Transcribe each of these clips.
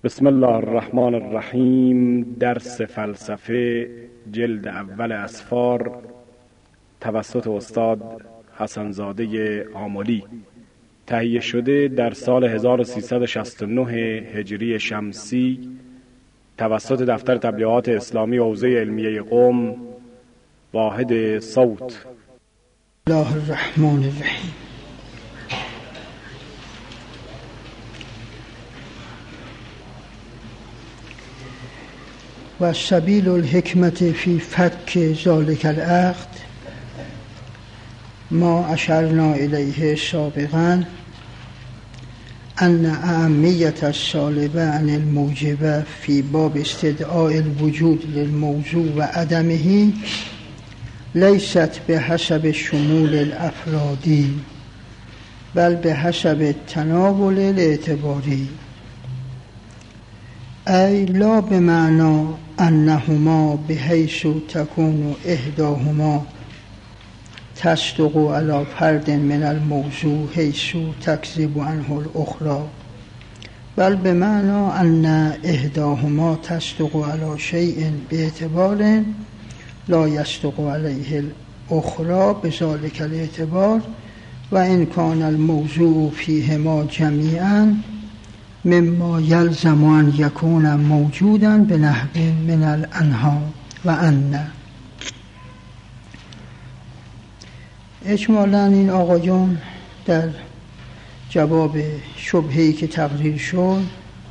بسم الله الرحمن الرحیم. درس فلسفه جلد اول اسفار توسط استاد حسنزاده آملی، تهیه شده در سال 1369 هجری شمسی توسط دفتر تبلیغات اسلامی حوزه علمیه قم، واحد صوت. الله الرحمن الرحیم. و سبیل الحکمت فی فک ذالک العقد ما اشرنا الیه سابقا ان اهمیت السالبه عن الموجبه فی باب استدعاء الوجود للموضوع و عدمه لیست به حسب شمول الافرادی بل به حسب تناول الاعتباری، ای لا بمعنی انهما بحیث تكون احداهما تصدق على فرد من الموضوع حیث تکذب عنه الاخرى، بل بمعنی ان احداهما تصدق على شیء باعتبار لا يصدق عليه الاخرى بذلك الاعتبار، و ان كان الموضوع فيهما جميعا مما يلزم ان يكون موجودا بنحو من الانها و ان. اجمالاً این آقایون در جواب شبهه‌ای که تقریر شد،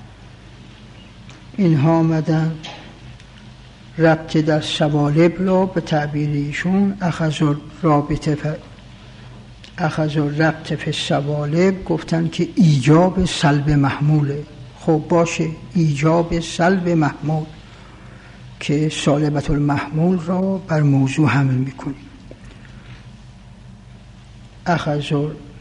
اینها آمدن ربط در سوالب رو به تعبیر ایشون اخذ ربط فی السوالب گفتن که ایجاب سلب محموله. خب باشه، ایجاب سلب محمول که سالبت المحمول را بر موضوع حمل میکنیم. اخذ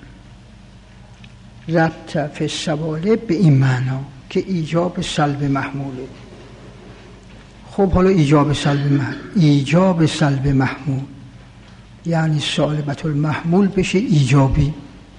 ربط فی السوالب به این معنا که ایجاب سلب محموله. خب حالا ایجاب سلب محمول یعنی سالبت المحمول بشه ایجابی،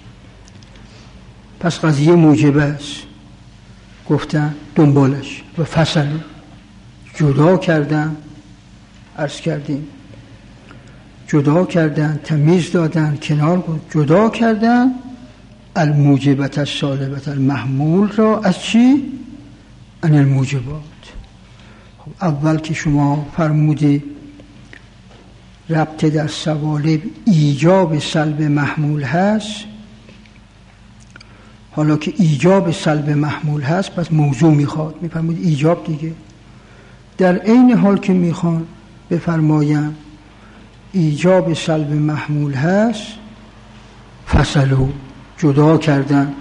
پس قضیه موجبه است. گفتن دنبالش و فصل جدا کردن، عرض کردیم جدا کردن، تمیز دادن، کنار بود، جدا کردن الموجبت از سالبت المحمول را از چی؟ ان الموجبات. خب اول که شما فرمودی ربط در سوالب ایجاب سلب محمول هست، حالا که ایجاب سلب محمول هست پس موضوع میخواد، میفرمود ایجاب دیگه. در عین حال که میخوان بفرماین ایجاب سلب محمول هست، فصلو جدا کردن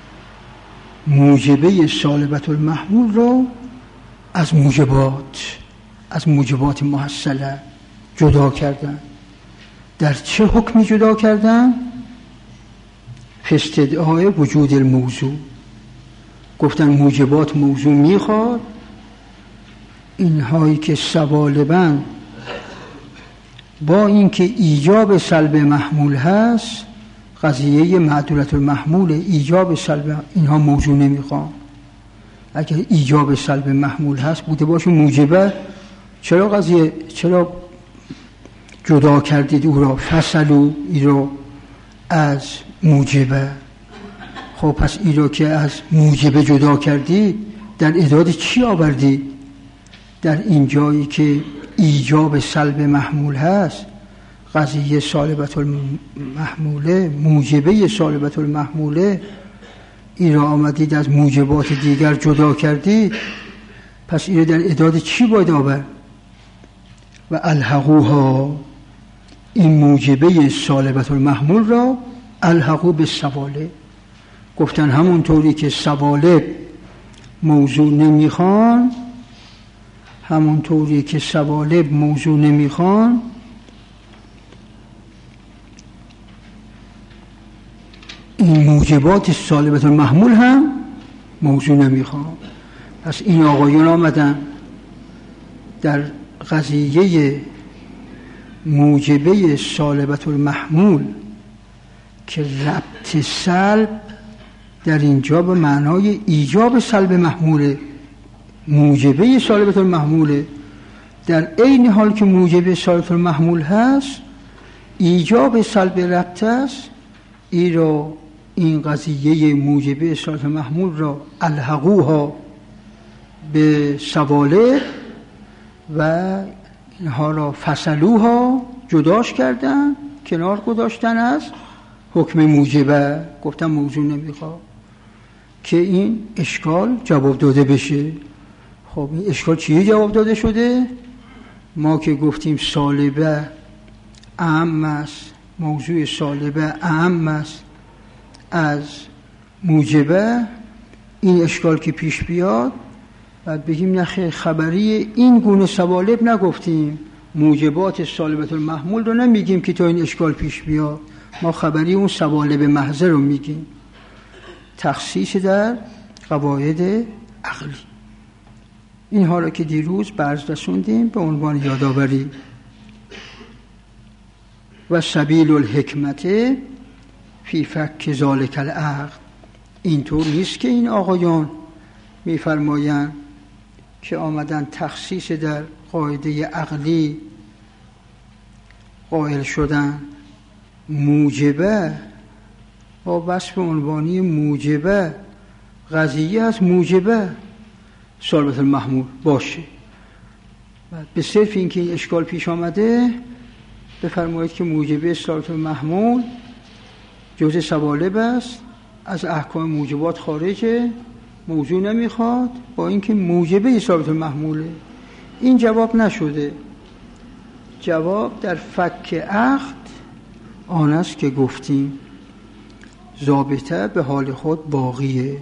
موجبه سالبت المحمول را از موجبات محصله جدا کردن. در چه حکمی جدا کردن؟ فی استدعاء وجود الموضوع. گفتن موجبات موضوع میخواد، اینهایی که سوالبن با اینکه ایجاب سلب محمول هست، قضیه معدولت المحمول ایجاب سلب، اینها موضوع نمیخوان. اگر ایجاب سلب محمول هست بوده باشه موجبه، چرا جدا کردید او را؟ فصلو ای را از موجبه. خب پس ای را که از موجبه جدا کردی در اعداد چی آوردی؟ در این جایی که ایجاب سلب محمول هست، قضیه سالبت المحموله، موجبه سالبت المحموله، ای را آمدید از موجبات دیگر جدا کردی، پس ای را در اعداد چی باید آورد؟ و الحقوها، این موجبه سالبت المحمول را الحقو به سوالب. گفتن همونطوری که سوالب موضوع نمیخوان، این موجبات سالبت المحمول هم موضوع نمیخوان. پس این آقایون آمدن در قضیه موجبه سالبت المحمول که ربط سلب در اینجا به معنای ایجاب سلب محموله، موجبه سالبة المحموله، در عین حال که موجبه سالبة المحمول هست ایجاب سلب ربط است. این قضیه موجبه سالبة المحمول را الحقوها به سوالب و اینها را فصلوها جداش کردن، کنار گذاشتن از حکم موجبه. گفتم موضوع نمیخواد که این اشکال جواب داده بشه. خب این اشکال چیه جواب داده شده؟ ما که گفتیم سالبه اهم است، موضوع سالبه اهم است از موجبه. این اشکال که پیش بیاد بعد بگیم نخیر، خبری این گونه سوالب نگفتیم، موجبات سالبة المحمول رو نمیگیم که تا این اشکال پیش بیاد، ما خبری اون سوالب محض رو میگیم. تخصیص در قواعد عقلی. اینها را که دیروز برز رسوندیم به عنوان یادآوری. و سبیل الحکمت فی فک ذلک العقد. اینطور نیست که این آقایان میفرمایند که آمدن تخصیص در قاعده عقلی قائل شدن موجبه با وصف عنوانی موجبه قضیه از موجبه سالبة المحمول باشه. به صرف اینکه این اشکال پیش آمده بفرمایید که موجبه سالبة المحمول جزء سوالب است، از احکام موجبات خارجه، موضوع نمیخواد، با اینکه موجبه سالبة المحموله. این جواب نشده. جواب در فک عقد آن است که گفتیم ضابطه به حال خود باقیه.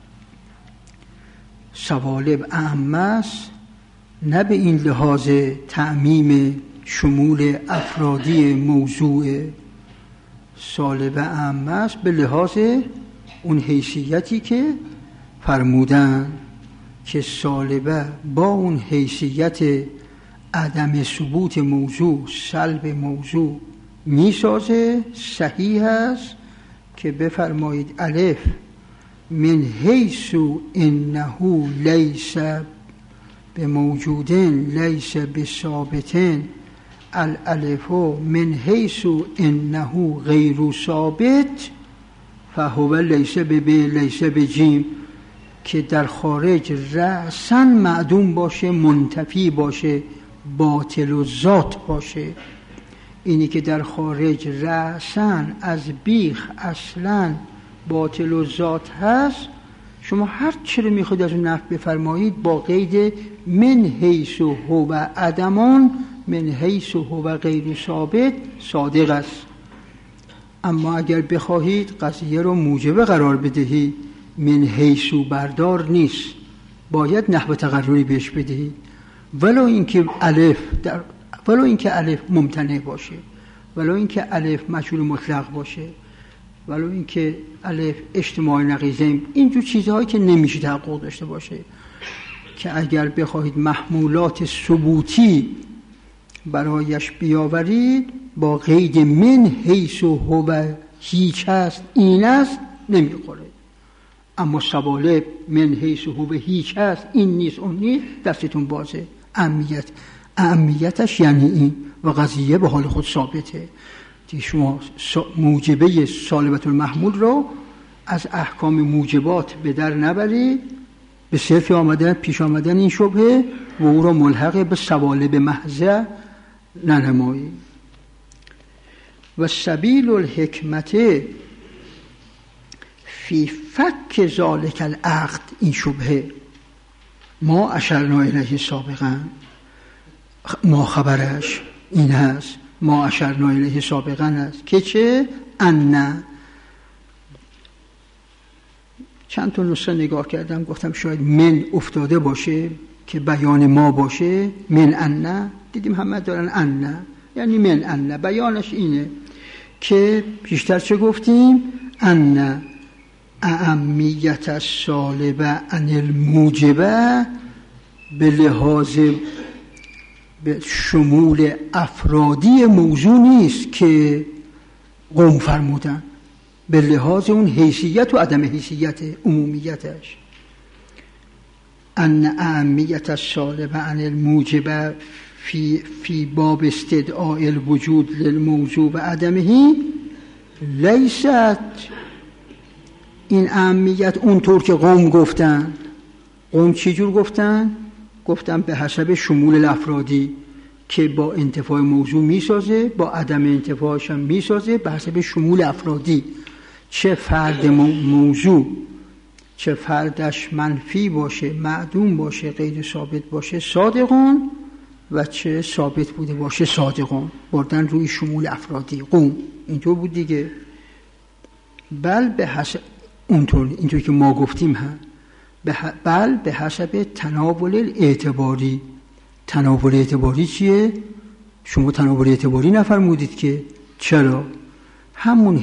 سوالب اهم است، نه به این لحاظ تعمیم شمول افرادی موضوع. سالب اهم است به لحاظ اون حیثیتی که فرمودن که سالبه با اون حیثیت عدم ثبوت موضوع سلب موضوع میسازه. صحیح است که بفرمایید الف من حیث انه لیس بموجودن لیس بثابتن، الالف من حیث انه غیر ثابت فهو لیس بب لیس بجیم، که در خارج رأساً معدوم باشه، منتفی باشه، باطل و ذات باشه. اینی که در خارج رأساً از بیخ اصلاً باطل و ذات هست، شما هر چی رو میخواید از اون نفی بفرمایید با قید من حیث هو عدمان من حیث هو غیر ثابت صادق است. اما اگر بخواهید قضیه رو موجبه قرار بدهید، من حیث بردار نیست، باید نحو تقرری بهش بدهید، ولو اینکه الف ممتنع باشه، ولو اینکه الف مجهول مطلق باشه، ولو اینکه الف اجتماع نقیضه، اینجور چیزهایی که نمیشه تحقق داشته باشه، که اگر بخواهید محمولات ثبوتی برایش بیاورید با قید من حیث هو هیچ هست این است نمیخوره. اما سوالب من حیث هو هیچ هست این نیست اون نیست، دستتون بازه. اهمیتش یعنی این و قضیه به حال خود ثابته. شما موجبه سالبة المحمول رو از احکام موجبات به در نبرید، به صرف پیش آمدن این شبهه و او را ملحق به سوالب محضه ننمایید. و سبیل الحکمت فی فک ذلک العقد، این شبهه ما اشرنا الیه سابقا، ما خبرش این هست، ما اشرنا الیه سابقا هست که چه؟ ان چند تا نسخه نگاه کردم گفتم شاید من افتاده باشه که بیان ما باشه، من ان، دیدیم همه دارن ان، یعنی من ان، بیانش اینه که بیشتر چه گفتیم؟ ان اهمیت السالبه عن الموجبه به لحاظ به شمول افرادی موضوع نیست که قوم فرمودن، به لحاظ اون حیثیت و عدم حیثیت عمومیتش. ان اهمیت السالبه عن الموجبه فی باب استدعاء الوجود للموضوع و عدمه لیست. این اهمیت اونطور که قوم گفتن. قوم چی جور گفتن؟ گفتن به حسب شمول الافرادی که با انتفاع موضوع میسازه، با عدم انتفاعش هم میسازه، به حسب شمول افرادی. چه فرد موضوع، چه فردش منفی باشه، معدوم باشه، غیر ثابت باشه، صادقون، و چه ثابت بوده باشه صادقون. بردن روی شمول افرادی. قوم اینطور بود دیگه. بل به حسب اینطور که ما گفتیم هم، بل به حسب تناول اعتباری. تناول اعتباری چیه؟ شما تناول اعتباری نفرمودید که. چرا؟ همون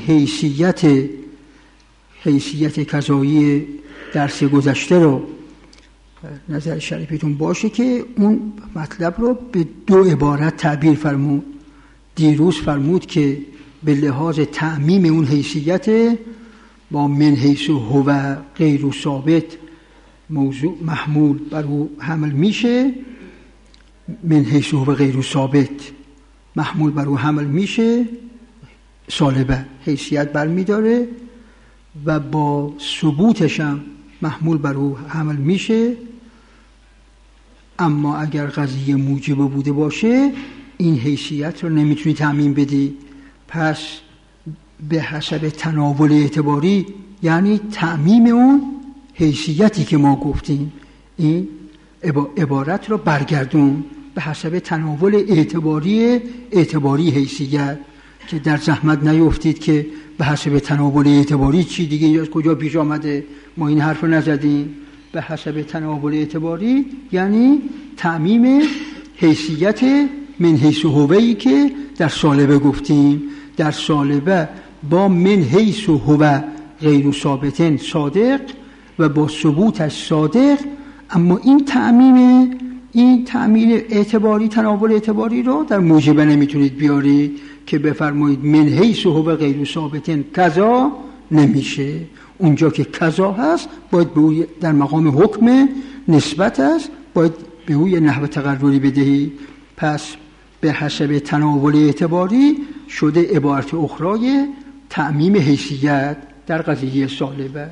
حیثیت قضایی درس گذشته رو نظر شریفتون باشه که اون مطلب رو به 2 عبارت تعبیر فرمود. دیروز فرمود که به لحاظ تعمیم اون حیثیت با من حیث هو غیر ثابت موضوع محمول بر او حمل میشه، من حیث هو غیر ثابت محمول بر او حمل میشه، سالبه حیثیت برمیداره و با ثبوتش هم محمول بر او حمل میشه. اما اگر قضیه موجب بوده باشه این حیثیت رو نمیتونی تعمیم بدی. پس به حسب تناول اعتباری یعنی تعمیم اون حیثیتی که ما گفتیم، این عبارت رو برگردون به حسب تناول اعتباری حیثیت، که در زحمت نیفتید که به حسب تناول اعتباری چی دیگه کجا پیش آمده. ما این حرف رو نزدیم. به حسب تناول اعتباری یعنی تعمیم حیثیت من حیث هویی که در سالبه گفتیم. در سالبه با من حیث هو غیر ثابتن صادق و با ثبوتش صادق. اما این تعمیم اعتباری، تناول اعتباری رو در موجبه نمیتونید بیاری که بفرمایید من حیث هو غیر ثابتن کذا نمیشه. اونجا که کذا هست باید به او در مقام حکم نسبت است، باید به او یه نحو تقرری بدهی. پس به حسب تناول اعتباری شده عبارت اخرای تعمیم حیثیت در قضیه سالبه.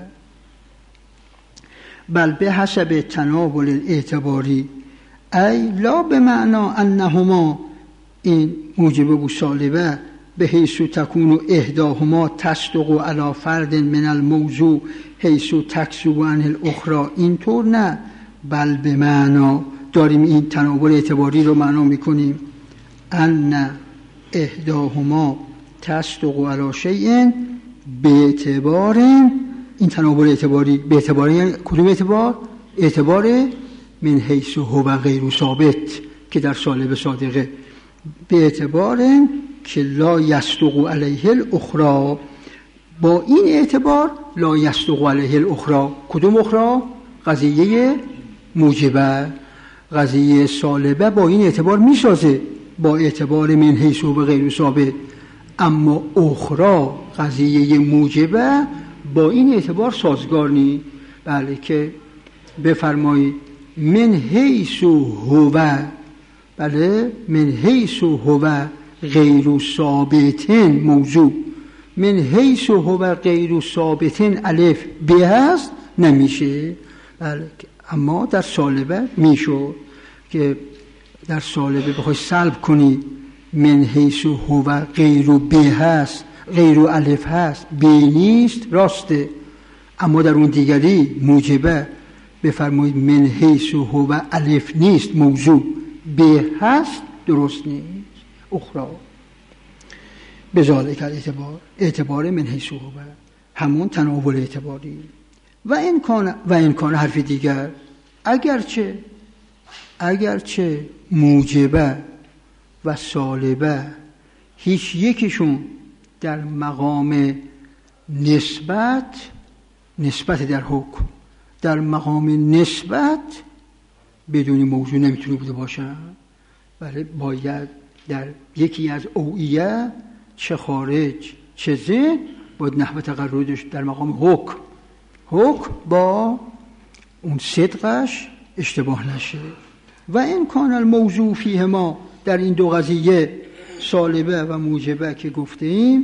بل به حسب تناول الاعتباری ای لا به معنا انهما، این موجبه و سالبه، به حیث تکون احداهما تصدق علی فرد من الموضوع حیث تکسب عن الاخرى، اینطور نه. بل به معنا داریم این تناول اعتباری رو معنا میکنیم ان احداهما تصدق علی شیء به اعتبار، این تناول اعتباری به اعتبار کدوم اعتبار؟ اعتبار من حیث هو غیر ثابت که در سالب صادقه، به اعتبار که لا یصدق علیه الاخرى. با این اعتبار لا یصدق علیه الاخرى. کدوم اخرى؟ قضیه موجبه. قضیه سالبه با این اعتبار میسازه، با اعتبار من حیث هو غیر ثابت. اما اخرى قضیه موجبه با این اعتبار سازگار نی. بله که بفرمایید من حیث هو، بله من حیث هو غیر ثابتن موضوع، من حیث هو غیر ثابتن الف به هست نمیشه. بله اما در سالبه میشه که در سالبه بخوای سلب کنی من حیث هو غیر به هست، غیر الف هست، به نیست، راسته. اما در اون دیگری موجبه بفرمایید من حیث هو الف نیست موضوع، به هست، درست نیست. اخرى بذالک اعتبار من حیث هو همون تناول اعتباری. و این کان حرف دیگر، اگرچه موجبه و سالبه هیچ یکیشون در مقام نسبت در حکم، در مقام نسبت بدون موضوع نمیتونه بوده باشه. بله باید در یکی از اوعیه چه خارج چه ذهن باید نحو تقررش در مقام حکم با اون صدقش، اشتباه نشه. و این کان الموضوع فیه ما، در این دو قضیه سالبه و موجبه که گفتیم،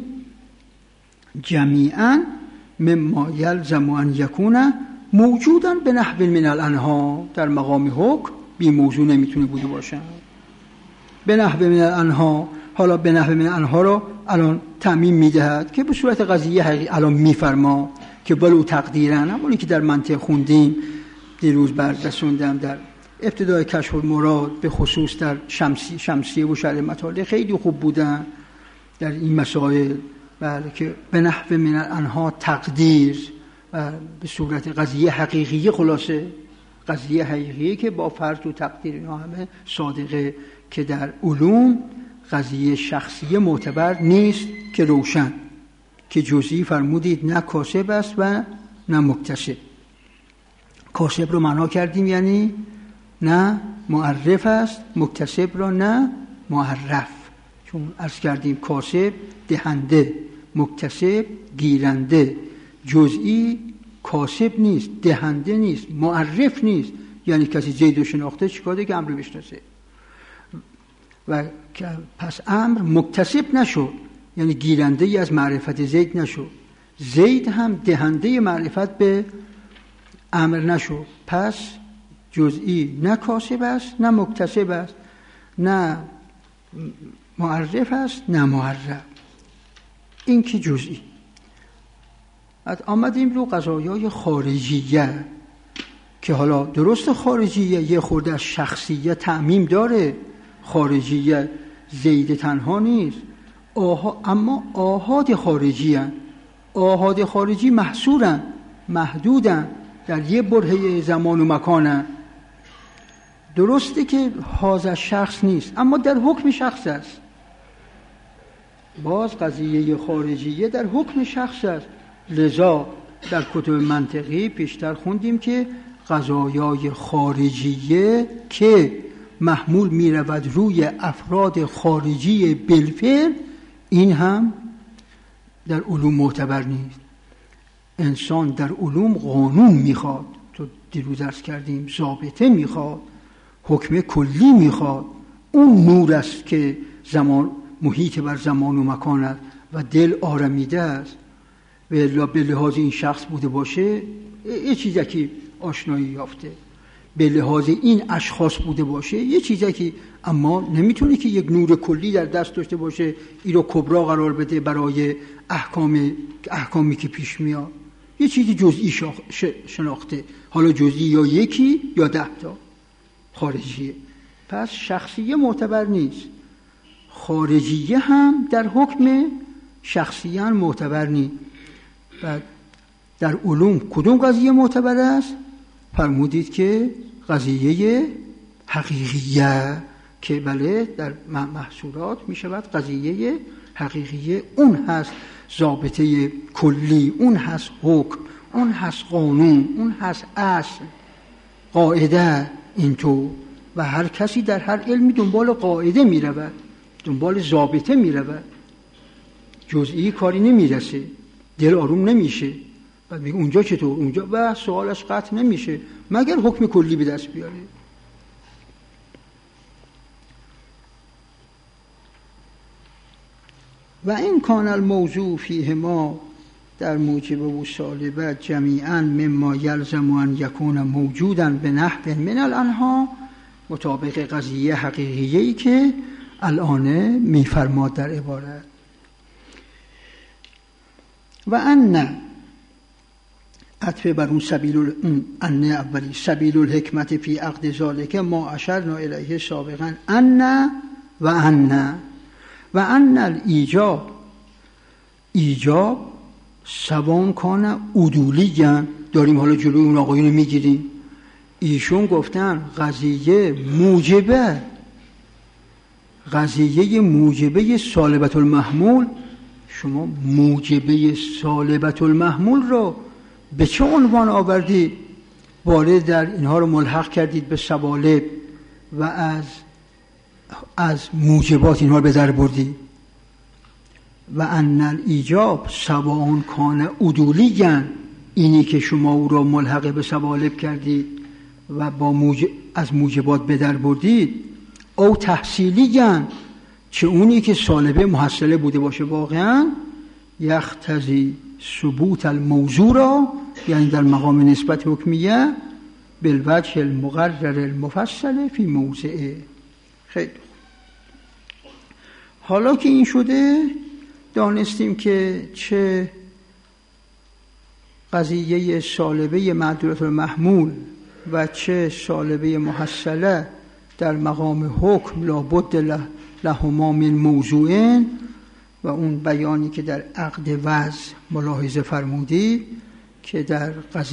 جمیعا مما یلزم ان یکون موجودا به نحو من الانها، در مقام حکم بی موضوع نمیتونه بوده باشه. به نحو من الانها، حالا به نحو من الانها رو الان تعمیم میدهد که به صورت قضیه حقیقی الان میفرما که ولو تقدیرن، همونی که در منطق خوندیم دیروز بردستوندم در ابتدای کشف المراد، به خصوص در شمسیه و شرح مطالع خیلی خوب بودن در این مسائل. بله، که به نحو من الانها تقدیر به صورت قضیه حقیقی، خلاصه قضیه حقیقی که با فرض و تقدیر اینا همه صادقه، که در علوم قضیه شخصی معتبر نیست که روشن، که جزئی فرمودید نه کاسب است و نه مکتسب. کاسب رو معنا کردیم یعنی نه معرف است، مکتسب را نه معرف، چون عرض کردیم کاسب دهنده، مکتسب گیرنده. جزئی کاسب نیست، دهنده نیست، معرف نیست، یعنی کسی زید رو شناخته چیکار که امر بشناسه. و پس امر مکتسب نشد، یعنی گیرنده ای از معرفت زید نشد. زید هم دهنده معرفت به امر نشد. پس جزئی نه کاسب است نه مکتسب است، نه معرف است نه معرف. این که جزئی. آمدیم رو قضایای خارجیه که حالا درست خارجیه یه خورده از شخصیه تعمیم داره، خارجیه زید تنها نیست، اما آحاد خارجی هن. آحاد خارجی محصورن، محدودن، در یه برهه زمان و مکانن. درسته که حاضر شخص نیست اما در حکم شخص است. باز قضیه خارجیه در حکم شخص است. لذا در کتب منطقی پیشتر خوندیم که قضایای خارجیه که محمول می رود روی افراد خارجی بالفعل، این هم در علوم معتبر نیست. انسان در علوم قانون میخواد، تو دیروز عرض کردیم ضابطه میخواد، حکم کلی میخواد. اون نور است که زمان محیط بر زمان و مکان است و دل آرمیده است. و به لحاظ این شخص بوده باشه یه چیزی که آشنایی یافته، به لحاظ این اشخاص بوده باشه یه چیزی که، اما نمیتونه که یک نور کلی در دست داشته باشه این رو کبرا قرار بده برای احکامی که پیش میاد. یه چیزی جزئی شناخته، حالا جزئی یا یکی یا 10 تا خارجیه. پس شخصیه معتبر نیست، خارجیه هم در حکم شخصیان معتبر نیست. و در علوم کدوم قضیه معتبر است؟ فرمودید که قضیه حقیقیه، که بله در محصولات می شود قضیه حقیقیه. اون هست ضابطه کلی، اون هست حکم، اون هست قانون، اون هست اصل، قاعده. اینطور و هر کسی در هر علمی دنبال قاعده می رود، دنبال ضابطه می رود. جزئی کاری نمی رسه، دل آروم نمیشه. بعد میگه اونجا چطور، اونجا، و سوالش قطع نمیشه مگر حکم کلی به دست بیاره. و این کان الموضوع فیه ما، در موجب و سالبه، جمیعا مما یلزم ان یکون موجودا به نحو من الانها، مطابق قضیه حقیقیه‌ای که الان میفرماد در عبارت. و ان عطف بر اون ان اولی سبیل الحکمت فی عقد ذالک ما اشرنا الیه سابقا. ان الایجاب، ایجاب سوان کان عدولی‌اند. داریم حالا جلوی اون آقایون میگیریم. ایشون گفتن قضیه موجبه سالبت المحمول. شما موجبه سالبت المحمول رو به چه عنوان آوردید؟ وارد در اینها رو ملحق کردید به سوالب و از موجبات اینها رو به در بردید. و ان الایجاب سواء کان عدولی‌اند، اینی که شما او را ملحق به سوالب کردید و از موجبات به در بردید، او تحصیلی گن چه اونی که سالبه محصله بوده باشه واقعا، یختزی ثبوت الموضوع را، یعنی در مقام نسبت حکمیه، بالوجه المقرر المفصل فی موضعه. خیلی حالا که این شده، دانستیم که چه قضیه سالبه معدولة المحمول و چه سالبه محصله در مقام حکم لابد لهما من موضوعین، و اون بیانی که در عقد وضع ملاحظه فرمودید که در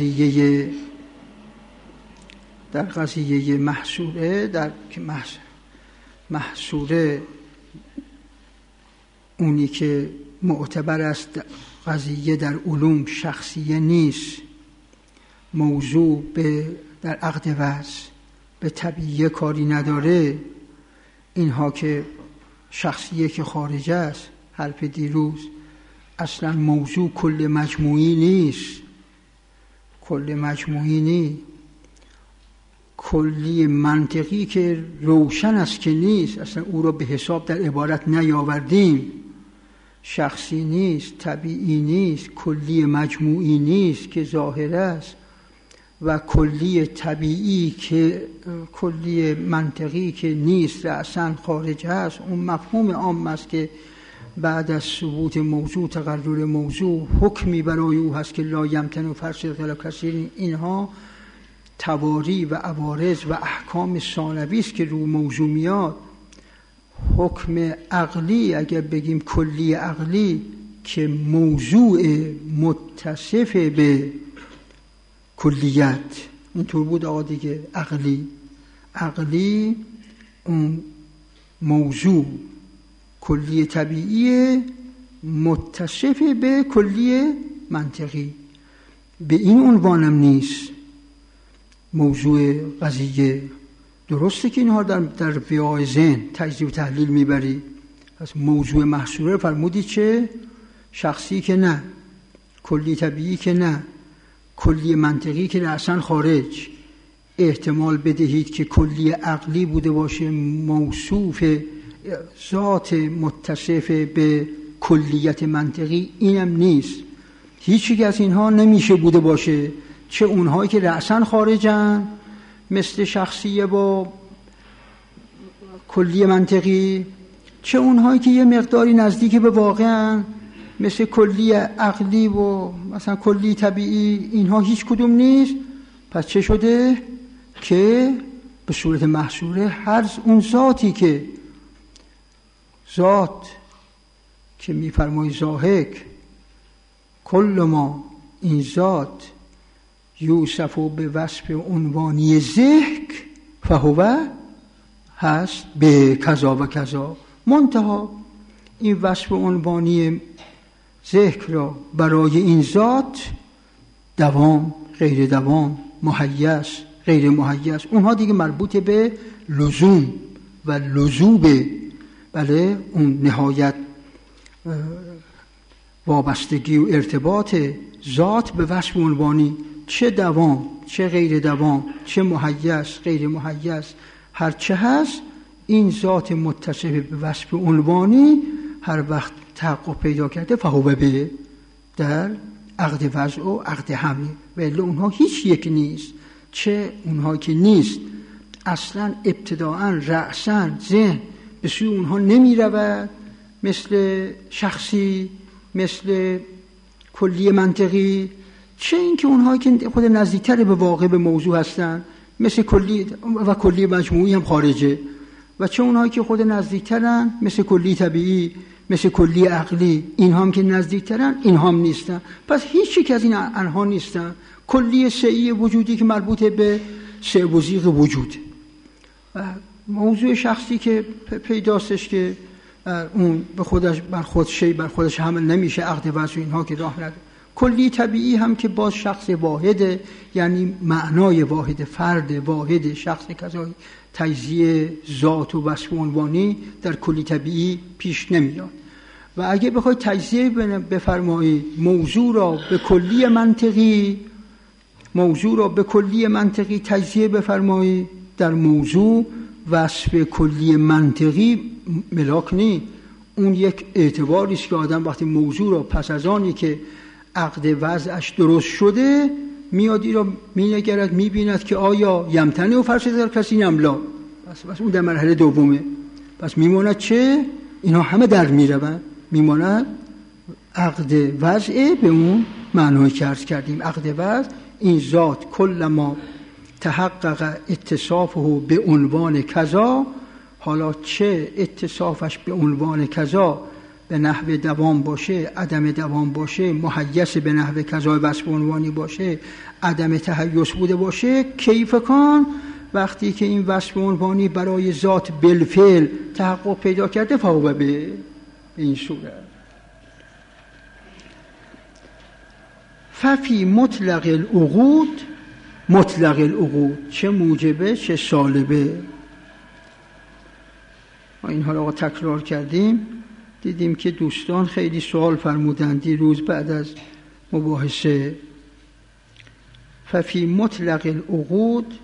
قضیه محصوره، در محصوره اونی که معتبر است قضیه در علوم شخصیه نیست، موضوع در عقد وضع به طبیعیه کاری نداره، اینها که شخصیه که خارج است، حرف دیروز، اصلا موضوع کل مجموعی نیست، کلی منطقی که روشن است که نیست، اصلا او را به حساب در عبارت نیاوردیم، شخصی نیست، طبیعی نیست، کلی مجموعی نیست که ظاهر است، و کلی طبیعی که کلی منطقی که نیست رأساً خارج است. اون مفهوم عام است که بعد از ثبوت موضوع تقرر موضوع حکمی برای او هست که لا یمتن فرض خلاف کثیر. اینها تواری و عوارض و احکام ثانوی است که رو موضوع میاد. حکم عقلی اگر بگیم کلی عقلی که موضوع متصف به کلیت، اینطور بود آقا دیگه، عقلی اون موضوع کلی طبیعی متصف به کلی منطقی، به این عنوانم نیست موضوع قضیه. درسته که اینها در ویای ذهن تجزیه و تحلیل میبری، از موضوع محصوره فرمودی چه؟ شخصی که نه، کلی طبیعی که نه، کلی منطقی که اصلا خارج. احتمال بدهید که کلی عقلی بوده باشه موصوف ذات متصف به کلیت منطقی، اینم نیست. هیچی از اینها نمیشه بوده باشه، چه اونهایی که رأساً خارجن مثل شخصیه با کلی منطقی، چه اونهایی که یه مقداری نزدیک به واقعن مثل کلی عقلی و مثلا کلی طبیعی. اینها هیچ کدوم نیست. پس چه شده؟ که به صورت محصوره هر اون ذاتی که میفرمای زاهک کل ما، این ذات یوصف به وصف عنوانی ذکر فهو هست به کذا و کذا، منتها این وصف عنوانی ذکر را برای این ذات دوام، غیر دوام، مهیّس، غیر مهیّس، اونها دیگه مربوط به لزوم و لزوبه. بله، اون نهایت وابستگی و ارتباط ذات به وصف عنوانی، چه دوام چه غیر دوام، چه مهیّس غیر مهیّس، هر چه هست، این ذات متصف به وصف عنوانی هر وقت تحقق پیدا کرده فهو به در عقد وضع و عقد حمل. ولی اونها هیچ یک نیست. چه اونها که نیست اصلا ابتداءً رأساً ذهن به سوی اونها نمی رود، مثل شخصی، مثل کلی منطقی، چه این که اونها که خود نزدیکتر به واقع به موضوع هستن مثل کلی و کلی مجموعی هم خارجه، و چه اونهایی که خود نزدیکترن مثل کلی طبیعی، مثل کلی عقلی، اینها هم که نزدیکترن اینها هم نیستن. پس هیچ یک از این انها نیستن. کلی سعی وجودی که مربوط به سعی و ضیق وجود، موضوع شخصی که پیداستش که اون به خودش بر خودش حمل نمیشه، عقد وضع اینها که راه نداره. کلی طبیعی هم که باز شخص واحده، یعنی معنای واحد، فرد واحد، شخص کذایی. تجزیه ذات و وصف عنوانی در کلی طبیعی پیش نمیاد. و اگه بخوای تجزیه بفرمایی موضوع را به کلی منطقی، موضوع را به کلی منطقی تجزیه بفرمایید. در موضوع وصف کلی منطقی ملاک نیست، اون یک اعتباری است که آدم وقتی موضوع را پس از آنی که عقد وضعش درست شده میاد این را مینگرد، میبیند که آیا یمتنی و فرشت در کسی نملا، بس اون در مرحله دومه. پس میماند چه؟ اینا همه در میروند، میماند عقد وضعه به اون معنایی که عرض کردیم. عقد وضع این ذات کل ما تحقق اتصافه به عنوان کذا، حالا چه اتصافش به عنوان کذا به نحو دوام باشه، عدم دوام باشه، محیث به نحو کذا وصف عنوانی باشه، عدم تحیث بوده باشه، کیف کان وقتی که این وصف عنوانی برای ذات بالفعل تحقق پیدا کرده فهو به این صورت. ففی مطلق العقود، مطلق العقود چه موجبه چه سالبه. ما اینها را تکرار کردیم، دیدیم که دوستان خیلی سوال فرمودند دیروز بعد از مباحثه. ففی مطلق العقود،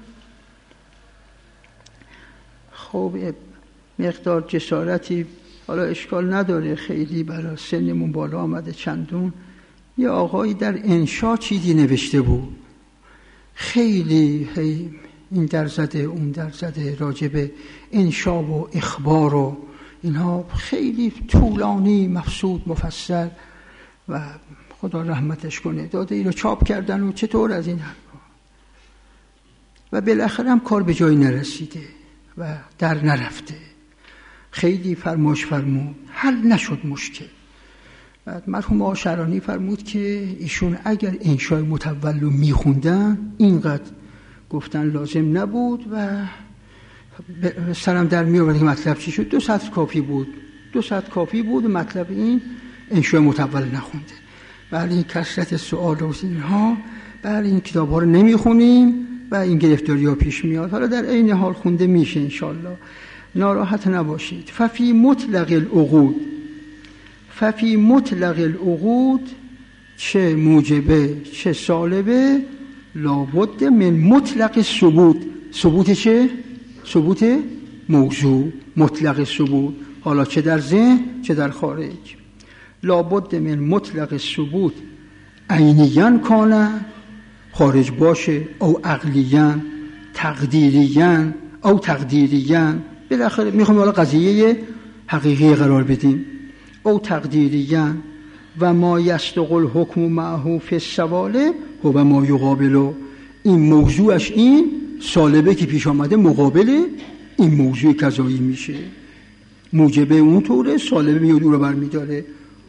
خب مقدار جسارتی حالا اشکال نداره، خیلی برای سنمون بالا آمده چندون. یه آقایی در انشا چیزی نوشته بود، خیلی این در زده اون در زده، راجب انشا و اخبار و اینها خیلی طولانی مفصول مفصل و خدا رحمتش کنه داده، اینو چاپ کردن و چطور از این حرفا و بالاخره هم کار به جایی نرسیده و در نرفته. خیلی فرماش فرمود، حل نشد مشکل. بعد مرحوم آشرانی فرمود که ایشون اگر انشای متول رو میخوندن اینقدر گفتن لازم نبود و سرم در میآورد که مطلب چی شد. 2 سطر کافی بود، 2 سطر کافی بود و مطلب این انشای متول نخونده. بله این کثرت سوال و اینها، بله این کتاب ها رو نمیخونیم و این گرفتاری ها پیش میاد. حالا در عین حال خونده میشه انشالله، ناراحت نباشید. ففی مطلق العقود، ففی مطلق العقود چه موجبه چه سالبه، لابد من مطلق ثبوت. ثبوت چه؟ ثبوت موضوع، مطلق ثبوت، حالا چه در ذهن چه در خارج. لابد من مطلق ثبوت عینیاً کانه، خارج باشه، او عقلیاً، تقدیریاً او تقدیریاً. بالاخره میخوام حالا قضیه حقیقی قرار بدیم. او تقدیریاً و ما یصدق الحکم معه فی السوالب و ما یقابله. این موضوعش این سالبه که پیش آمده مقابل این موضوع کذایی میشه، موجبه اون طوره، سالبه میاد اون رو برمیداره.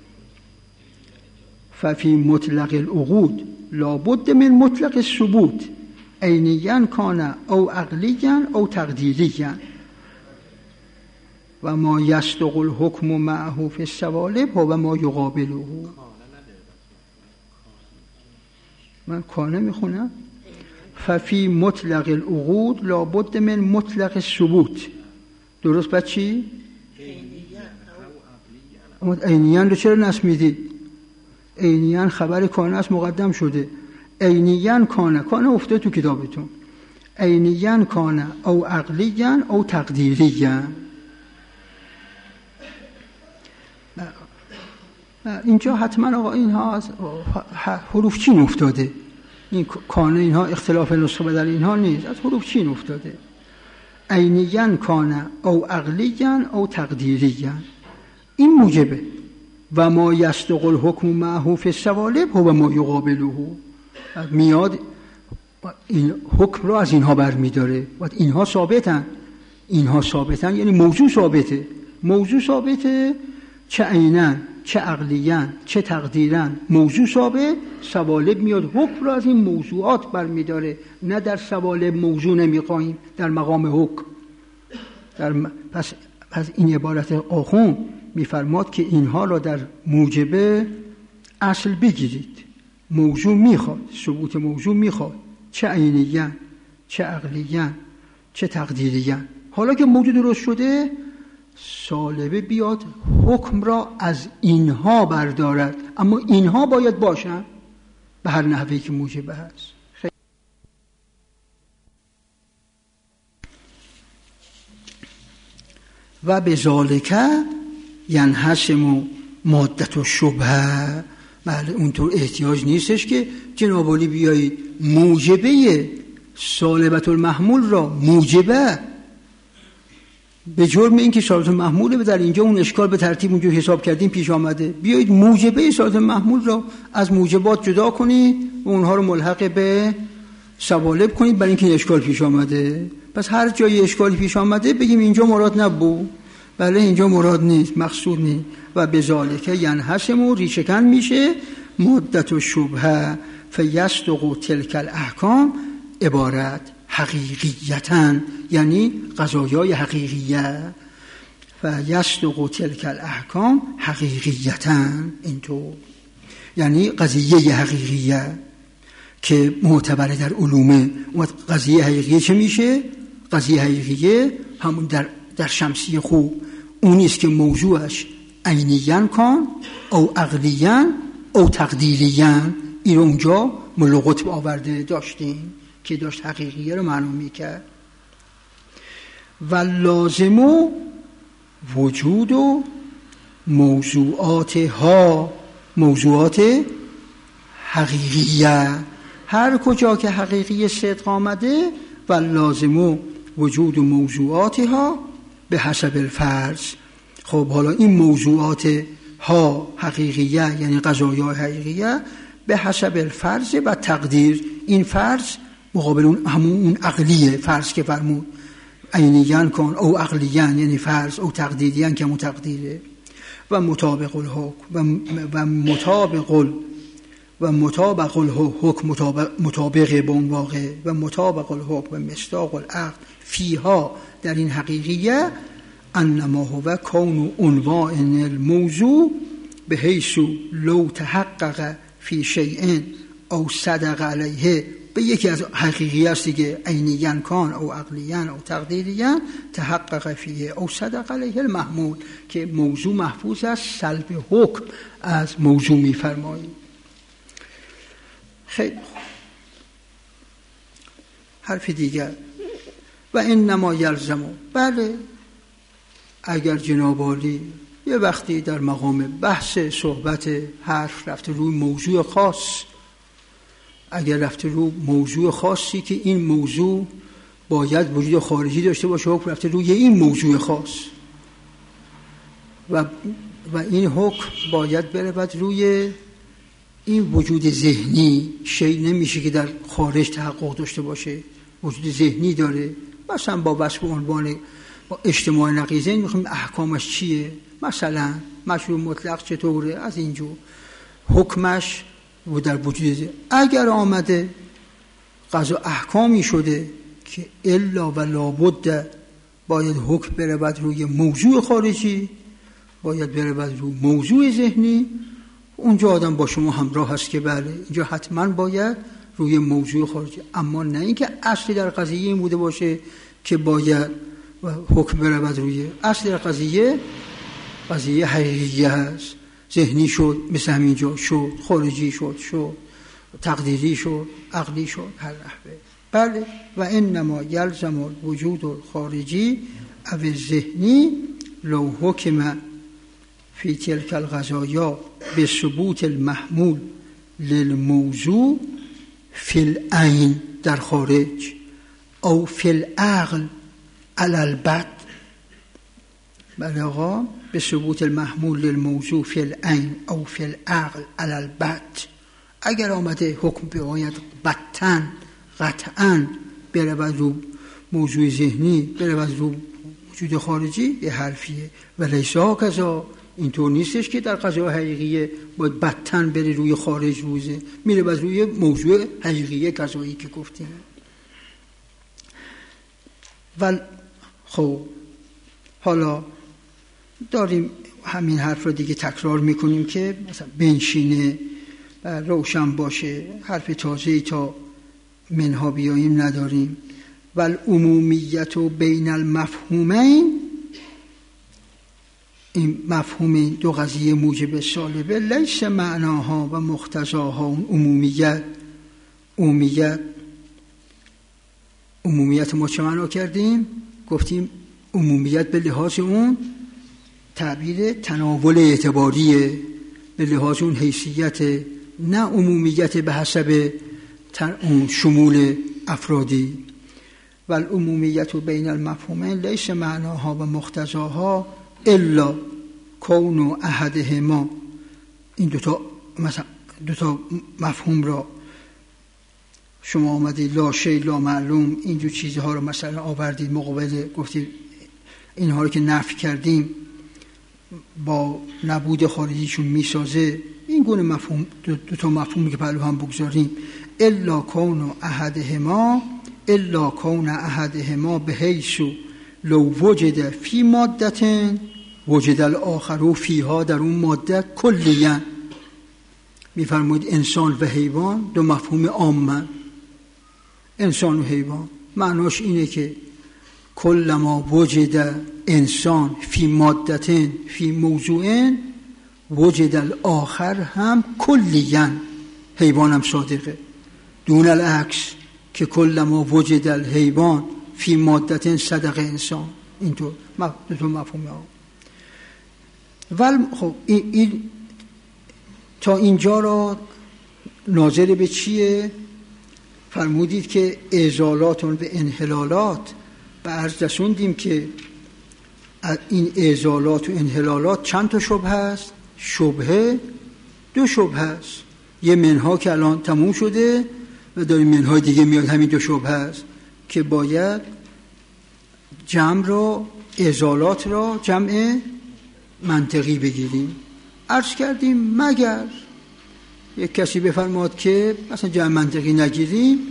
ففی مطلق العقود لابد من مطلق الثبوت عینیاً کانه او عقلیاً او تقدیریاً و ما یصدق الحکم معه فی السوالب و ما یقابله. من کانه میخونم. ففی مطلق العقود لابد من مطلق الثبوت. درست بعد چی؟ عینیاً رو چرا نصب میدید؟ عینیاً خبر کانه است مقدم شده. عینیاً کانه، کانه افتاده تو کتابتون. عینیاً کانه او عقلیاً او تقدیریاً. اینجا حتما آقا اینها از حروف چین افتاده، این کانه اینها اختلاف نسخه بدل اینها نیست، از حروف چین افتاده. عینیاً کانه او عقلیاً او تقدیریاً، این موجبه. و ما یصدق الحکم معه فی السوالب و ما یقابله. میاد این حکم رو از اینها برمیداره و اینها ثابتن. اینها ثابتن یعنی موضوع ثابته. موضوع ثابته، چه عیناً چه عقلیاً چه تقدیراً موضوع ثابت. سوالب میاد حکم رو از این موضوعات برمیداره. نه در سوالب موضوع نمیخواهیم، در مقام حکم. پس این عبارت آخوند میفرماد که اینها را در موجبه اصل بگیرید. موضوع میخواد، ثبوت موضوع میخواد، چه عینیاً چه عقلیاً چه تقدیریاً. حالا که موضوع درست شده، سالبه بیاد حکم را از اینها بردارد، اما اینها باید باشن به هر نحوی که موجبه هست. و به ذالک ینحسم مادت و شبهه. بله اونطور احتیاج نیستش که جناب عالی بیایید موجبه سالبت المحمول را موجبه به جرم اینکه سالبت المحموله در اینجا اون اشکال به ترتیب اونجا حساب کردیم پیش آمده، بیایید موجبه سالبت المحمول را از موجبات جدا کنید و اونها رو ملحق به سوالب کنید برای اینکه اشکال پیش آمده. پس هر جای اشکالی پیش آمده بگیم اینجا مراد نبود، بله اینجا مراد نیست، مقصود نیست. و به ذالک ینحسم و ریشه‌کن میشه مدت و شبهه فیصدق تلک الاحکام عبارت حقیقیتاً، یعنی قضایای حقیقیه. فیصدق تلک الاحکام حقیقیتاً، اینطور یعنی قضیه حقیقیه که معتبره در علومه. و قضیه حقیقیه چه میشه؟ قضیه حقیقیه همون در شمسی خوب اونیست که موضوعش عینیاً کن او عقلیاً او تقدیریاً. این رو اونجا ملا قطب آورده داشتیم که داشت حقیقیه رو معلوم میکرد. و لازم و وجود و موضوعات حقیقیه، هر کجا که حقیقی صدق آمده و لازم و وجود و موضوعاتها به حسب الفرض. خب حالا این موضوعات ها حقیقیه یعنی قضایای حقیقیه به حسب الفرض و تقدیر. این فرض مقابل اون عقلیه، فرض که فرمود عینیاً کن او عقلیاً یعنی فرض او تقدیریاً که متقدیره. و مطابق الحکم و مطابق الحکم مطابق با اون واقع و مطابق الحکم و مصداق العقل فیها در این حقیقیه انما هو کون عنوان الموضوع به حیث لو تحقق فی شیء او صدق علیه. به یکی از حقیقی است دیگه، عینیاً کان او عقلیاً او تقدیریاً تحقق فیه او صدق علیه المحمول، که موضوع محفوظ است سلب حکم از موضوع می‌فرمایید. خیلی حرف دیگر و انما یلزم. بله اگر جناب عالی یه وقتی در مقام بحث صحبت حرف رفته روی موضوع خاص، اگر رفته روی موضوع خاصی که این موضوع باید وجود خارجی داشته باشه، حکم رفته روی این موضوع خاص و این حکم باید برود روی این وجود ذهنی. شیء نمیشه که در خارج تحقق داشته باشه، وجود ذهنی داره. مثلا با وصف عنوان با اجتماع نقیضه میخوایم احکامش چیه، مثلا مشروع مطلق چطوره، از اینجور حکمش و در وجود ذهن. اگر آمده قضا احکامی شده که الا و لابد باید حکم برود روی موضوع خارجی، باید برود روی موضوع ذهنی، اونجا آدم با شما همراه هست که بله اینجا حتما باید روی موضوع خارجی. اما نه اینکه اصلی در قضیه این بوده باشه که باید حکم برود روی اصل قضیه حقیقیه هست. ذهنی شد مثل همینجا شد، خارجی شد، تقدیری شد، عقلی شد، هر نحوه. بله و انما یلزم الوجود الخارجی او ذهنی لو حکم فی تلک القضایا به ثبوت المحمول للموضوع فی العین در خارج او فی العقل علی البت. بله آقا، به ثبوت المحمول للموضوع فی العین او فی العقل علی البت. اگر آمده حکم باید قطعاً برود رو موضوع ذهنی، برود رو وجود خارجی، یه حرفیه. و لیسا کذا، اینطور نیستش که در قضا حقیقیه باید قطعاً بره روی خارج روزه، میره باز روی موضوع حقیقیه قضایی که گفتیم. و خب حالا داریم همین حرف رو دیگه تکرار میکنیم که مثلا بنشینه و روشن باشه، حرف تازه‌ای تا منها بیاییم نداریم. و العمومیت بین المفهومین، این مفهوم دو قضیه موجب سالبه، لیس معناها و مقتضاها. اون عمومیت ما چه معنا کردیم؟ گفتیم عمومیت به لحاظ اون تعبیر تناول اعتباریه، به لحاظ اون حیثیت، نه عمومیت به حسب اون شمول افرادی. و العمومیت بین المفهومین لیس معناها و مقتضاها الا کون احدهما. این دوتا مفهوم را شما آمدید لا شیء لا معلوم، اینجور چیزها رو مثلا آوردید مقابل، گفتید اینها رو که نفی کردیم با نبود خارجیشون میسازه. این گونه مفهوم، دوتا مفهومی که پهلو هم بگذاریم، الا کون احدهما، الا کون احدهما به حیث لو وجد فی مادة وجد الاخر فیها، در اون ماده کلیاً. میفرمایید انسان و حیوان دو مفهوم عامن. انسان و حیوان معناش اینه که کل ما وجد انسان فی مادة فی موضوع وجد الاخر هم کلیاً، حیوان هم صادقه. دون العکس که کل ما وجد الحیوان فی مادة صدق انسان. اینطور دو مفهوم ها. خب این تا اینجا را ناظر به چیه؟ فرمودید که اعزالات و انحلالات، و عرض رسوندیم که این اعزالات و انحلالات چند تا شبهه است؟ شبهه دو شبهه است. یه منها که الان تموم شده و داریم منهای دیگه میاد، همین دو شبهه است که باید جمع را، اعزالات را جمع منطقی بگیریم. عرض کردیم مگر یک کسی بفرماد که مثلا جمع منطقی نگیریم،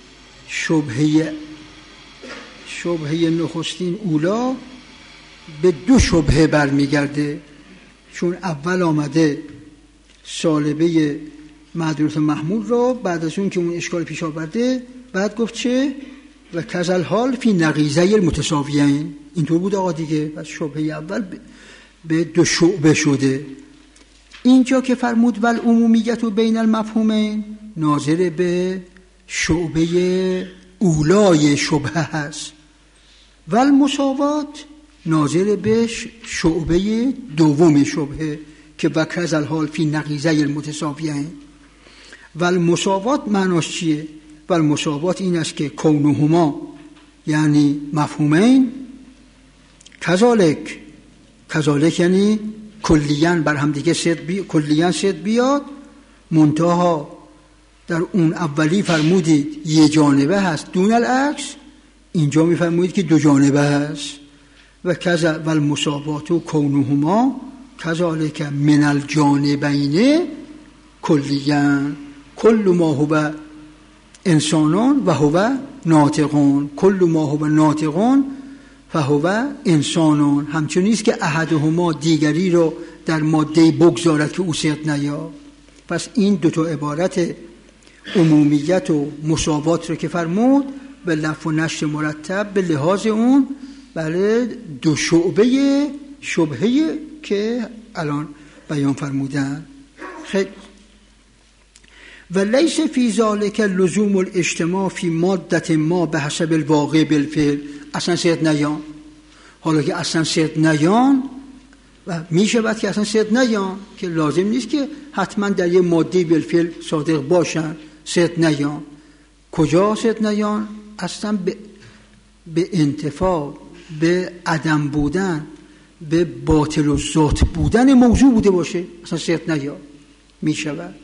شبهه نخستین اولا به دو شبهه برمیگرده. چون اول آمده سالبه معدولت محمول را، بعد از اون که اون اشکال پیش آورده بعد گفت چه؟ و کذل حال فی نقیضه المتساویین. اینطور بود آقا دیگه. پس شبهه اول به دو شعبه شده. اینجا که فرمود ول عمومیت و بین المفهومین، ناظر به شعبه اولای شبهه هست. ول مساوات ناظر به شعبه دوم شبهه که وکرز الحال فی نقیضه المتساویین. ول مساوات معناش چیه؟ ول مساوات این است که کونهما یعنی مفهومین، کذالک یعنی کلیاً بر هم دیگه کلیاً صد بیاد. منتها در اون اولی فرمودید یه جانبه هست، دون العکس اینجا میفرمودید که دو جانبه هست. و کذا و المساوات و کونهما کذالک من الجانبین کلیاً کل ما هو انسانون و هو ناطقون، کل ما هو ناطقون فهو انسانون. همچون نیست که احدهما دیگری رو در ماده بگذارد که او صدق نیا. پس این دوتا عبارت عمومیت و مساوات رو که فرمود به لفظ و نشر مرتب به لحاظ اون بله دو شبهه که الان بیان فرمودن. خیلی و لیس فی ذلک لزوم الاجتماع فی ماده ما به حسب الواقع بالفعل. اصلا صدق نیان. حالا که اصلا صدق نیان و میشه بعد که اصلا صدق نیان که لازم نیست که حتما در یه ماده بالفعل صادق باشن. صدق نیان کجا صدق نیان؟ اصلا به انتفاع، به عدم بودن، به باطل و ذات بودن موضوع بوده باشه اصلا صدق نیان میشود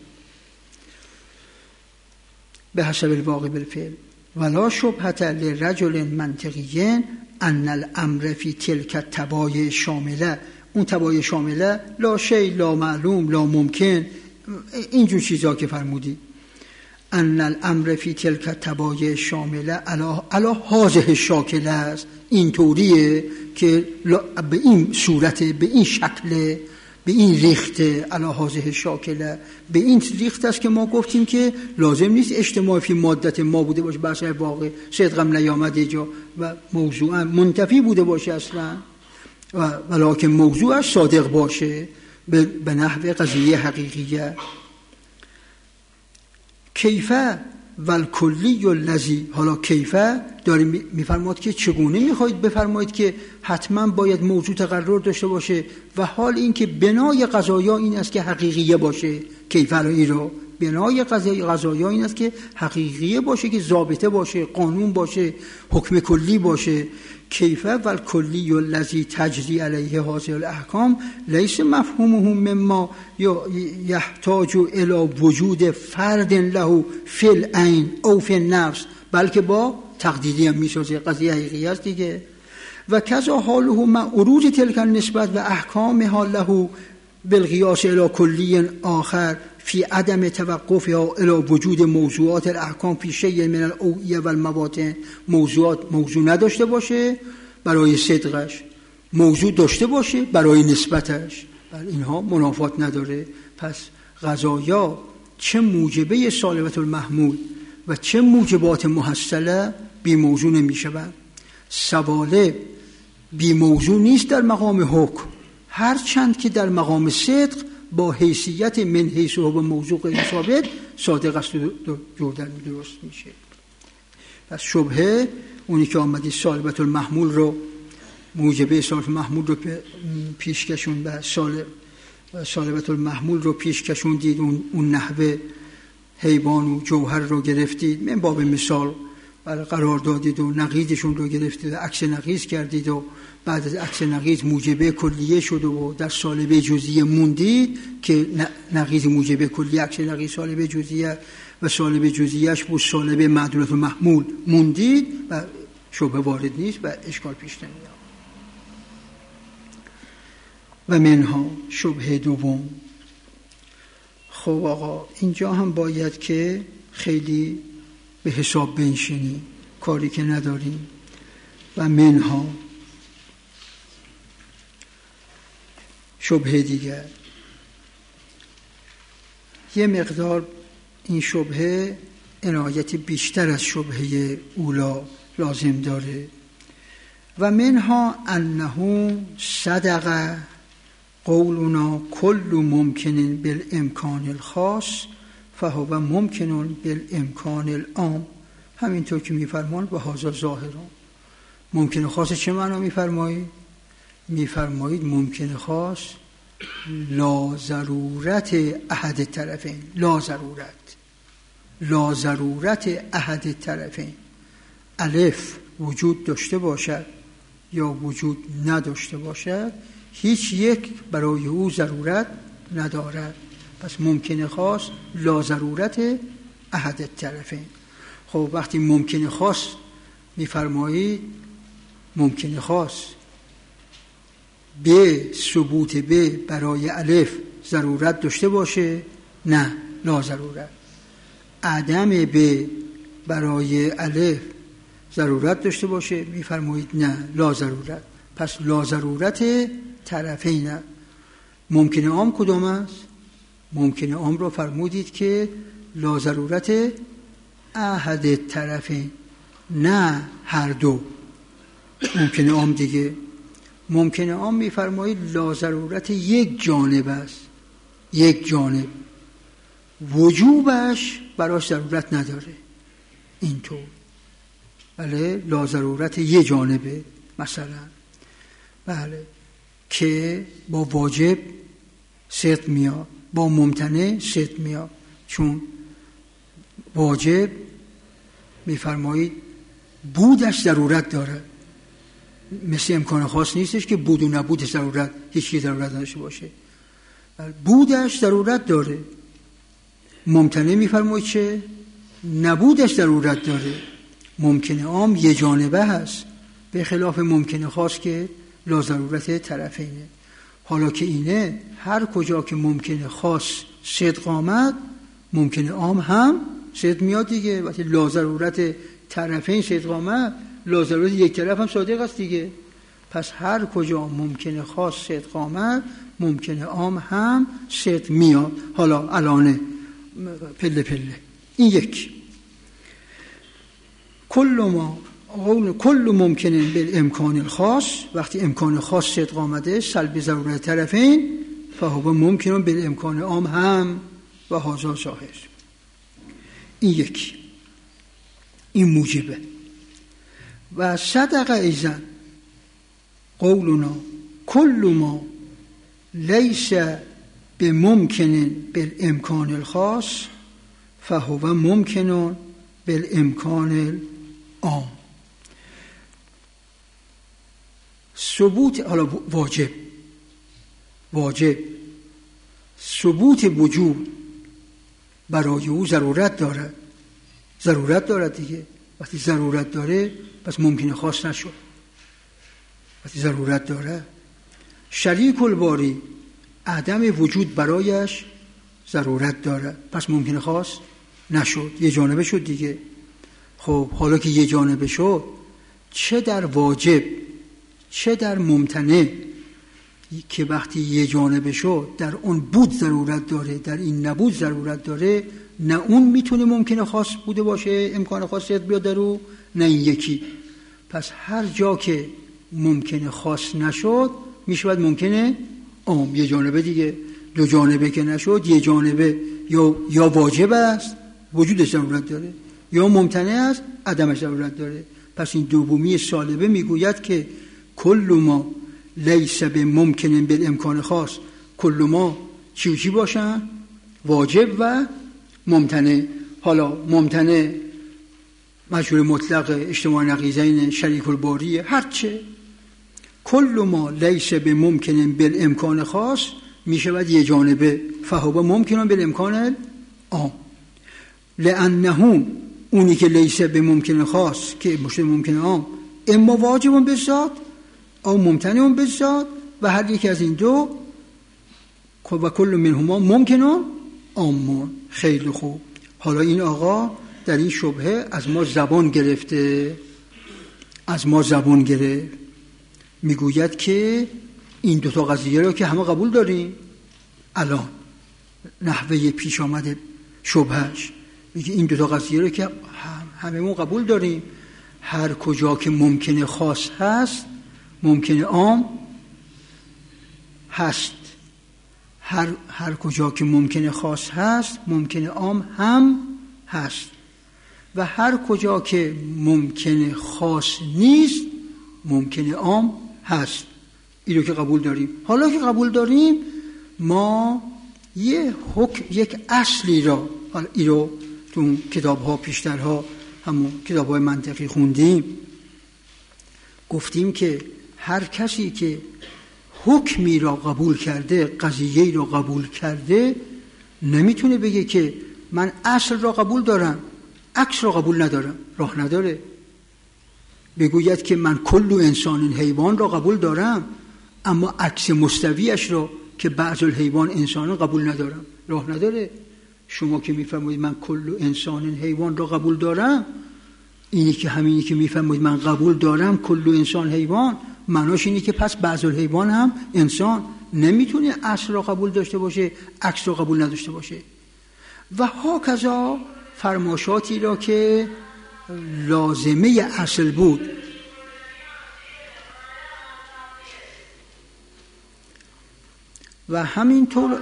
به حسب الواقع بالفعل. ولا شبهة لرجل منطقی ان الامر فی تلک التبایع شامله. اون تبایع شامله لا شیء لا معلوم لا ممکن، اینجور چیزا که فرمودی. ان الامر فی تلک التبایع شامله علی هذه الشاکله است. این طوریه که به این صورت، به این شکل، به این ریخته، علی هذه الشاکله، به این ریخت است که ما گفتیم که لازم نیست اجتماع فی مادت ما بوده باشه، بحث واقع صدقم نیامده جا و موضوعا منتفی بوده باشه اصلا، ولیکن موضوعش صادق باشه به نحو قضیه حقیقیه. کیفه والکلی الذی، حالا کیفه داره میفرماید که چگونه میخواید بفرمایید که حتما باید موضوع تقرر داشته باشه و حال این که بنای قضایا این است که حقیقیه باشه. کیفه رو بنای قضایا این است که حقیقیه باشه، که ضابطه باشه، قانون باشه، حکم کلی باشه. کیفه والکلی الذی تجری علیه هذه الاحکام لیس مفهومه مما یحتاج الی وجود فرد له فی العین او فی النفس، بلکه با تقدیری هم میسازه، قضیه حقیقی است دیگه. و کذا حاله مع عروض تلک النسبت و احکامها له بالقیاس الی کلی آخر فی عدم توقفها الی وجود موضوعات الاحکام فی شیء من الاوعیه و المواطن. موضوع نداشته باشه برای صدقش، موضوع داشته باشه برای نسبتش، اینها منافات نداره. پس قضایا چه موجبه سالبة المحمول و چه موجبات محصله بی موضوع نمی شود. سوالب بی موضوع نیست در مقام حکم، هرچند که در مقام صدق با حیثیت من حیث و به موضوع غیر ثابت صادق است و جردن درست میشه. پس شبهه اونی که آمدی سالبة المحمول رو، موجبه سالبة المحمول رو پیش کشون و سالبة المحمول رو پیش کشوندید، اون نحوه حیوان و جوهر رو گرفتید، من باب مثال قرار دادید و نقیضشون رو گرفتید و عکس نقیض کردید و بعد از عکس نقیض موجبه کلیه شد و در سالبه جزئیه موندید که نقیض موجبه کلیه عکس نقیض سالبه جزئیه و سالبه جزئیه‌اش بود سالبه معدولة المحمول موندید و شبهه وارد نیست و اشکال پیش نمیاد. و منها شبهه دوم. خب آقا اینجا هم باید که خیلی به حساب بنشینی، کاری که نداریم. و منها شبهه دیگر، یه مقدار این شبهه عنایت بیشتر از شبهه اولا لازم داره. و منها انه صدق قولنا کل ممکن بالامکان الخاص فهو ممکن بالامکان العام. همینطور که میفرمان و هذا ظاهرون. ممکن خاص چه معنا میفرمایید؟ میفرمایید ممکن خاص لا ضرورت احد الطرفین، لا ضرورت احد الطرفین. الف وجود داشته باشد یا وجود نداشته باشد، هیچ یک برای او ضرورت ندارد. پس ممکن خاص لا ضرورت احد الطرفین. خب وقتی ممکن خاص میفرمایید ممکن خاص به ثبوت به برای الف ضرورت داشته باشه؟ نه، لا ضرورت. عدم به برای الف ضرورت داشته باشه؟ میفرمایید نه، لا ضرورت. پس لا ضرورت طرفین. ممکن عام کدام است؟ ممکن عام رو فرمودید که لا ضرورت احد طرفین، نه هر دو. ممکن عام دیگه، ممکن عام میفرمایید لا ضرورت یک جانب است، یک جانب، وجوبش براش ضرورت نداره. اینطور بله، لا ضرورت یک جانبه مثلا، بله، که با واجب صدق میاد، با ممتنع صدق میاد. چون واجب میفرمایید بودش ضرورت داره، مثل امکان خاص نیستش که بود و نبودش ضرورت، هیچی ضرورت نداشته باشه. بودش ضرورت داره. ممتنع میفرمایید چه؟ نبودش ضرورت داره. ممکن عام یه جانبه هست، به خلاف ممکن خاص که لا ضرورت طرفینه. حالا که اینه، هر کجا که ممکن خاص صدق آمد ممکن عام هم صدق میاد دیگه. وقتی لا ضرورت طرفین صدق آمد، لا ضرورت یک طرف هم صادق است دیگه. پس هر کجا ممکن خاص صدق آمد ممکن عام هم صدق میاد. حالا الان پله پله این یک. کل ممکن بالامکان الخاص، وقتی امکان خاص صدق آمده سلب ضرورت طرفین فهو ممکن بالامکان عام هم و هذا ظاهر. این یک. این موجبه. و صدق ایزن قولنا کل ما لیس بممکن بالامکان الخاص فهو ممکن بالامکان العام. ثبوت، حالا واجب ثبوت وجود برای او ضرورت دارد دیگه. وقتی ضرورت داره پس ممکن خاص نشد. وقتی ضرورت داره، شریک الباری عدم وجود برایش ضرورت داره پس ممکن خاص نشد، یه جانبه شد دیگه. خب حالا که یه جانبه شد، چه در واجب چه در ممتنع که وقتی یه جانبه شد در اون بود ضرورت داره، در این نبود ضرورت داره، نه اون میتونه ممکن خاص بوده باشه، امکان خاصیت بیاد در او، نه این یکی. پس هر جا که ممکن خاص نشد میشود ممکنه عام. یه جانبه دیگه. دو جانبه که نشد، یه جانبه یا واجب است وجودش ضرورت داره، یا ممتنع است عدمش ضرورت داره. پس این دومی سالبه میگوید که کل ما لیس بممکن بالامکان خاص، کل ما چی باشن؟ واجب و ممتنع. حالا ممتنع مجهول مطلق، اجتماع نقیضین، شریک الباری، هرچه. کل ما لیس بممکن بالامکان خاص میشود یه جانبه، فهو ممکن بالامکان عام. لانه اونی که لیس بممکن خاص که مشتمل ممکن عام، اما واجب بالذات او ممتنع بالذات، و هر یک از این دو و کل منهما ممکن عام. خیلی خوب. حالا این آقا در این شبهه از ما زبان گرفت. میگوید که این دوتا قضیه رو که همه قبول داریم، الان نحوه پیش آمده شبهش میگه این دوتا قضیه رو که همه قبول داریم، هر کجا که ممکن خاص هست ممکن عام هست، هر کجا که ممکن خاص هست ممکن عام هم هست، و هر کجا که ممکن خاص نیست ممکن عام هست. این رو که قبول داریم. حالا که قبول داریم، ما یک اصلی را، این رو تو کتاب‌ها پیشترها همون کتاب‌های منطقی خوندیم، گفتیم که هر کسی که حکمی را قبول کرده، قضیه‌ای را قبول کرده، نمیتونه بگه که من اصل را قبول دارم عکس را قبول ندارم. راه نداره. بگوید که من کل انسان حیوان را قبول دارم اما عکس مستویش را که بعض الحیوان انسان قبول ندارم. راه نداره. شما که میفرمایید من کل انسان حیوان را قبول دارم، همینی که میفرمایید من قبول دارم کل انسان حیوان، معناش اینه که پس بعض الحیوان هم انسان. نمیتونه اصل را قبول داشته باشه عکس را قبول نداشته باشه. و هاکذا فرماشاتی را که لازمه اصل بود، و همینطور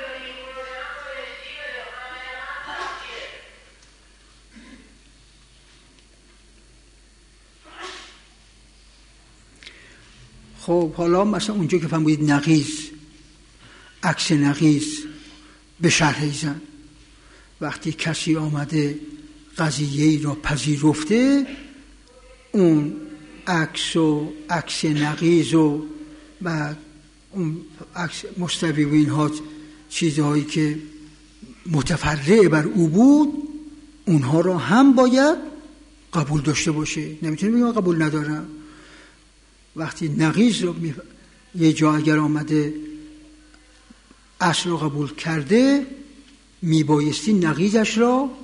خب حالا مثلا اونجا که فرمودید نقیض، عکس نقیض به شرح ایزن، وقتی کسی آمده قضیه‌ای را پذیرفته، اون عکس نقیض و اون عکس مستوی و اینها چیزهایی که متفرع بر او بود، اونها را هم باید قبول داشته باشه. نمیتونه بگه قبول ندارم. وقتی نقیض رو یه جا اگر آمده اصل رو قبول کرده، میبایستی نقیضش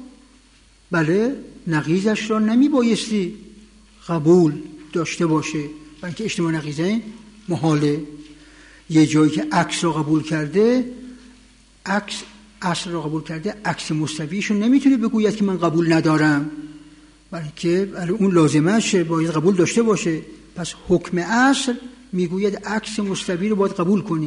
را نمیبایستی قبول داشته باشه، بلکه اجتماع نقیضین محاله. یه جایی که عکس رو قبول کرده، اصل رو قبول کرده، عکس مستویشو نمیتونه بگوید که من قبول ندارم، بلکه اون لازمشه باید قبول داشته باشه. پس حکم اصل میگوید عکس مستوی رو باید قبول کنی،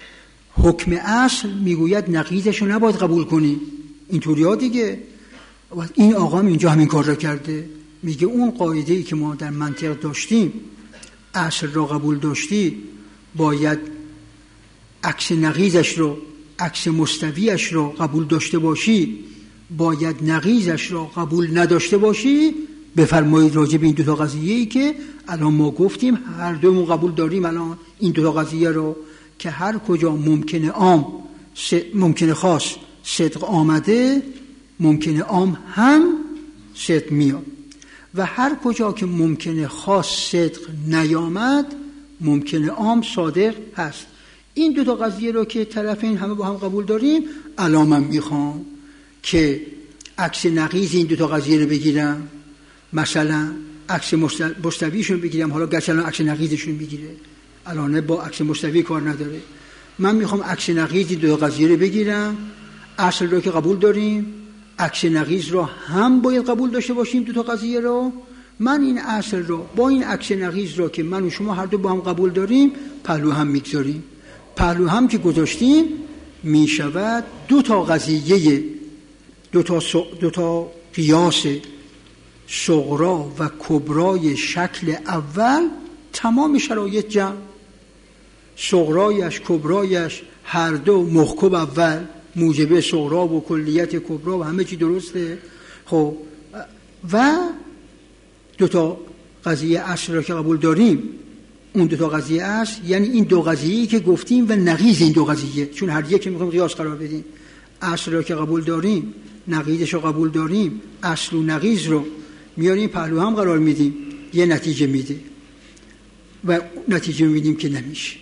حکم اصل میگوید نقیضش رو نباید قبول کنی. اینطوری ها دیگه. و این آقا هم اینجا همین کار را کرده. میگه اون قاعده‌ای که ما در منطق داشتیم، اصل را قبول داشتی، باید عکس نقیضش رو، عکس مستویش رو قبول داشته باشی، باید نقیضش را قبول نداشته باشی. بفرمایید راجع به این دو تا قضیه‌ای که الان ما گفتیم هر دومون قبول داریم. الان این دو تا قضیه رو که هر کجا ممکنه عام ممکنه خاص صدق آمده، ممکنه عام هم صدق میاد، و هر کجا که ممکنه خاص صدق نیامد، ممکنه عام صادق هست. این دو تا قضیه رو که طرفین همه با هم قبول داریم، الان من میخوام که عکس نقیض این دو تا قضیه رو بگیرم، مثلا عکس مستویشون بگیرم. حالا گرچه الان عکس نقیضشون میگیره، الان با عکس مستوی کار نداره. من میخوام عکس نقیض این دو تا قضیه رو بگیرم. اصل رو که قبول داریم، عکس نقیض رو هم باید قبول داشته باشیم. دو تا قضیه رو من این اصل رو با این عکس نقیض رو که من و شما هر دو با هم قبول داریم پهلو هم میگذاریم. پهلو هم که گذاشتیم میشود دو تا قضیه، دو تا قیاس صغرا و کبرای شکل اول تمام شرایط جمع. صغرایش کبرایش هر دو محکم اول موجب صغرا و کلیت کبرا و همه چی درسته. خب و دو تا قضیه اصل را که قبول داریم، اون دو تا قضیه اصل یعنی این دو قضیه‌ای که گفتیم و نقیض این دو قضیه، چون هر یک میخوایم قیاس قرار بدیم. اصل را که قبول داریم، نقیضش رو قبول داریم، اصل و نقیض رو میاریم پهلو هم قرار میدیم، یه نتیجه میده و نتیجه میدیم که نمیشه.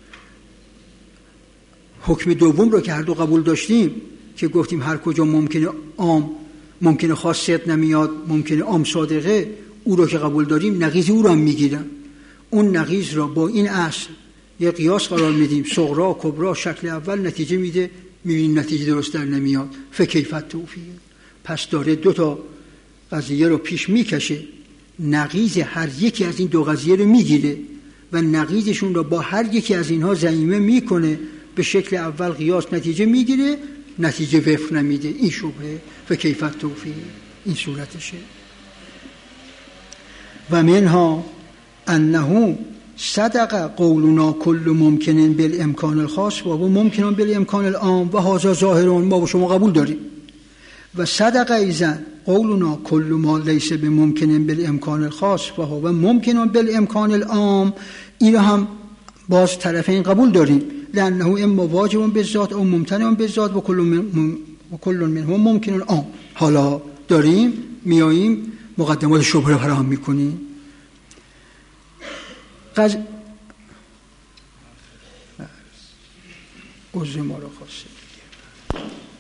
حکم دوم رو که هر دو قبول داشتیم که گفتیم هر کجا ممکنه عام ممکنه خاص صدق نمیاد، ممکنه عام صادقه، او رو که قبول داریم نقیض او رو هم میگیرم. اون نقیض را با این اصل یه قیاس قرار میدیم، صغرا کبرا شکل اول نتیجه میده، میبینیم نتیجه درست در نمیاد. فکیفت توفیق. پس داره دو تا قضیه رو پیش میکشه، نقیض هر یکی از این دو قضیه رو میگیره و نقیضشون رو با هر یکی از اینها ضمیمه میکنه. به شکل اول قیاس نتیجه میگیره، نتیجه وفق نمیده. این شبهه فکیفت توفیق، این صورتشه. و منها انه صدق قولنا کل ممکن بالامکان الخاص و ممکن بالامکان العام و هذا ظاهرون، ما و شما قبول داریم. و صدق ایضا قولنا کل ما لیس بممکن بالامکان الخاص و هو ممکن بالامکان العام، این هم باز طرفین قبول داریم. لانه اما واجب بالذات او ممتنع بالذات و کل منهم ممکن العام. حالا داریم میاییم مقدمات شبهه رو فراهم میکنیم. عضو ما رو خواسته